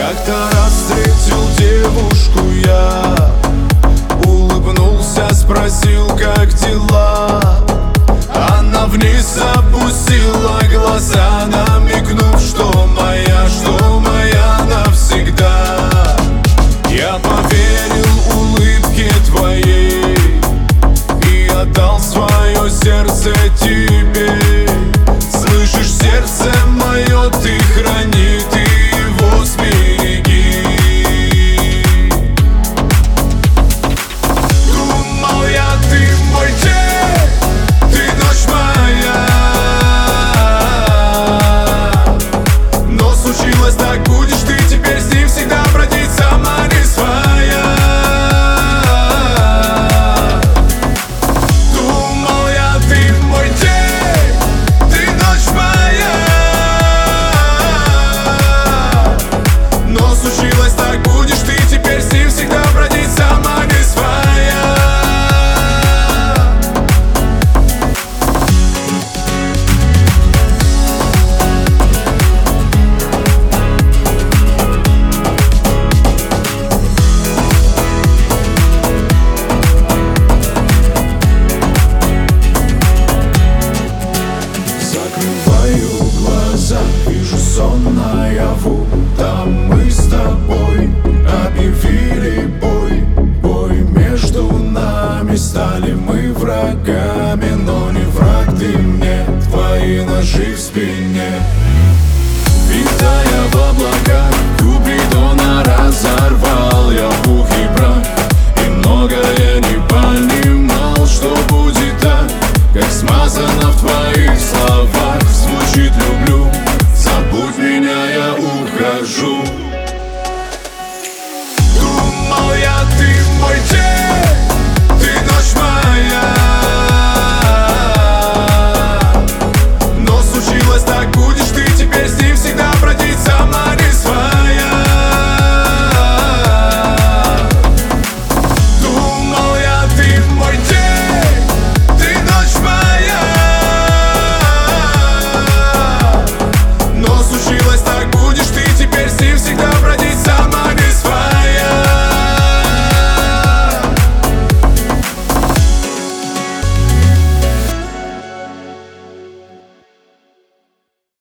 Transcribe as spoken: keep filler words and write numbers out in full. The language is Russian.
Как-то раз встретил девушку я, улыбнулся, спросил, как дела. Она вниз опустила глаза, намекнув, что моя, что моя навсегда. Я поверил улыбке твоей и отдал свое сердце тебе. Слышишь, сердце мое ты храни, ты его сбереги. Думал я, ты мой день, ты ночь моя, но случилось так, будешь ты теперь с ним всегда бродить, сама не своя. Думал я, ты мой день, ты ночь моя, но случилось так, будешь ты теперь с ним всегда бродить, сама не своя. Закрываю глаза, вижу сон наяву, там мы с тобой.